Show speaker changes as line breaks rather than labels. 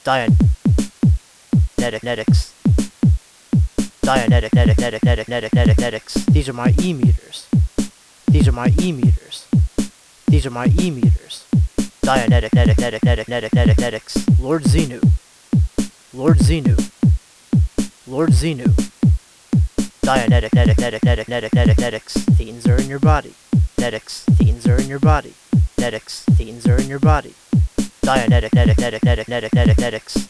Dianetics. Dianetics. These are my e-meters. These are my e-meters. These are my e-meters. Dianetics. Lord Xenu. Lord Xenu. Lord Xenu. Dianetics. Theans are in your body. Theans are in your body. Theans are in your body. Dianetics.